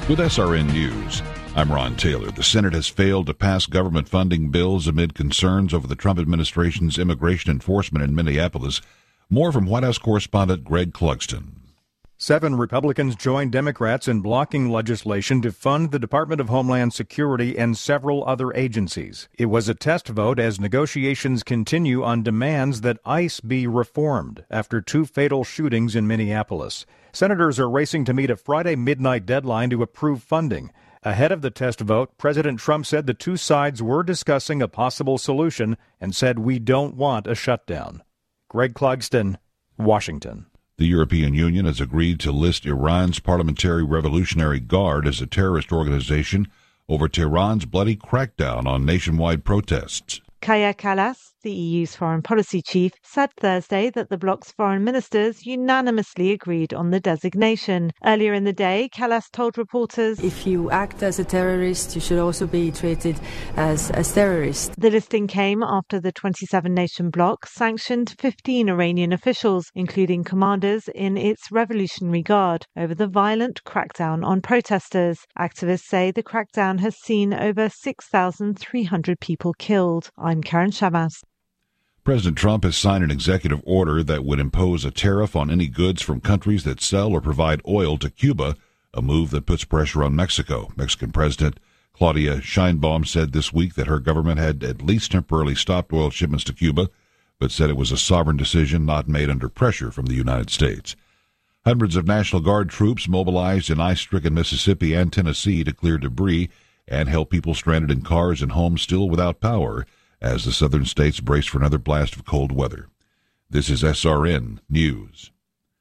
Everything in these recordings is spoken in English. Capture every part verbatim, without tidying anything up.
With S R N News, I'm Ron Taylor. The Senate has failed to pass government funding bills amid concerns over the Trump administration's immigration enforcement in Minneapolis. More from White House correspondent Greg Clugston. Seven Republicans joined Democrats in blocking legislation to fund the Department of Homeland Security and several other agencies. It was a test vote as negotiations continue on demands that ICE be reformed after two fatal shootings in Minneapolis. Senators are racing to meet a Friday midnight deadline to approve funding. Ahead of the test vote, President Trump said the two sides were discussing a possible solution and said, "We don't want a shutdown." Greg Clugston, Washington. The European Union has agreed to list Iran's Parliamentary Revolutionary Guard as a terrorist organization over Tehran's bloody crackdown on nationwide protests. Kaja Kallas, the E U's foreign policy chief, said Thursday that the bloc's foreign ministers unanimously agreed on the designation. Earlier in the day, Kallas told reporters, "If you act as a terrorist, you should also be treated as a terrorist." The listing came after the twenty-seven nation bloc sanctioned fifteen Iranian officials, including commanders in its Revolutionary Guard, over the violent crackdown on protesters. Activists say the crackdown has seen over six thousand three hundred people killed. I'm Karen Shabazz. President Trump has signed an executive order that would impose a tariff on any goods from countries that sell or provide oil to Cuba, a move that puts pressure on Mexico. Mexican President Claudia Sheinbaum said this week that her government had at least temporarily stopped oil shipments to Cuba, but said it was a sovereign decision not made under pressure from the United States. Hundreds of National Guard troops mobilized in ice-stricken Mississippi and Tennessee to clear debris and help people stranded in cars and homes still without power, as the southern states brace for another blast of cold weather. This is S R N News.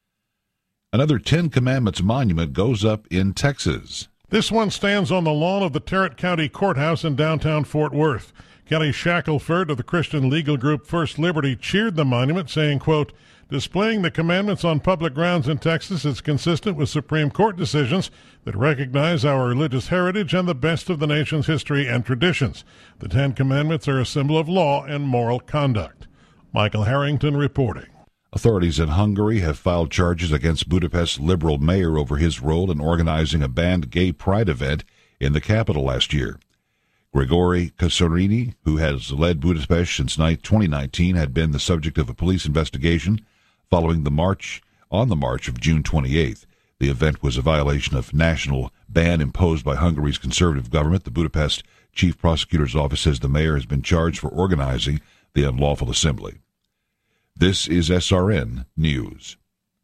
Another Ten Commandments monument goes up in Texas. This one stands on the lawn of the Tarrant County Courthouse in downtown Fort Worth. Kelly Shackelford of the Christian legal group First Liberty cheered the monument, saying, quote, "Displaying the commandments on public grounds in Texas is consistent with Supreme Court decisions that recognize our religious heritage and the best of the nation's history and traditions. The Ten Commandments are a symbol of law and moral conduct." Michael Harrington reporting. Authorities in Hungary have filed charges against Budapest's liberal mayor over his role in organizing a banned gay pride event in the capital last year. Grigori Kasarini, who has led Budapest since twenty nineteen, had been the subject of a police investigation following the march on the march of June twenty-eighth. The event was a violation of national ban imposed by Hungary's conservative government. The Budapest Chief Prosecutor's Office says the mayor has been charged for organizing the unlawful assembly. This is S R N News.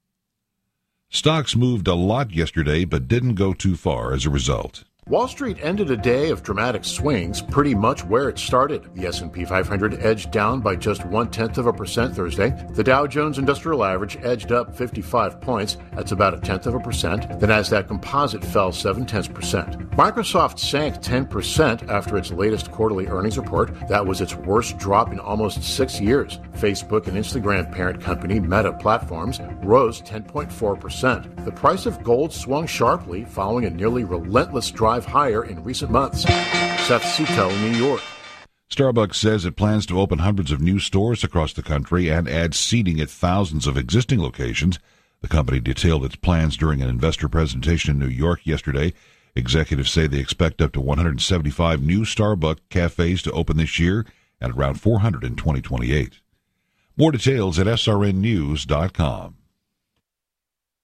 Stocks moved a lot yesterday, but didn't go too far as a result. Wall Street ended a day of dramatic swings, pretty much where it started. The S and P five hundred edged down by just one-tenth of a percent Thursday. The Dow Jones Industrial Average edged up fifty-five points. That's about a tenth of a percent. The Nasdaq Composite fell seven-tenths percent. Microsoft sank ten percent after its latest quarterly earnings report. That was its worst drop in almost six years. Facebook and Instagram parent company Meta Platforms rose ten point four percent. The price of gold swung sharply following a nearly relentless drive higher in recent months. Seth Sutel, New York. Starbucks says it plans to open hundreds of new stores across the country and add seating at thousands of existing locations. The company detailed its plans during an investor presentation in New York yesterday. Executives say they expect up to one hundred seventy-five new Starbucks cafes to open this year and around four hundred in twenty twenty-eight. More details at S R N news dot com.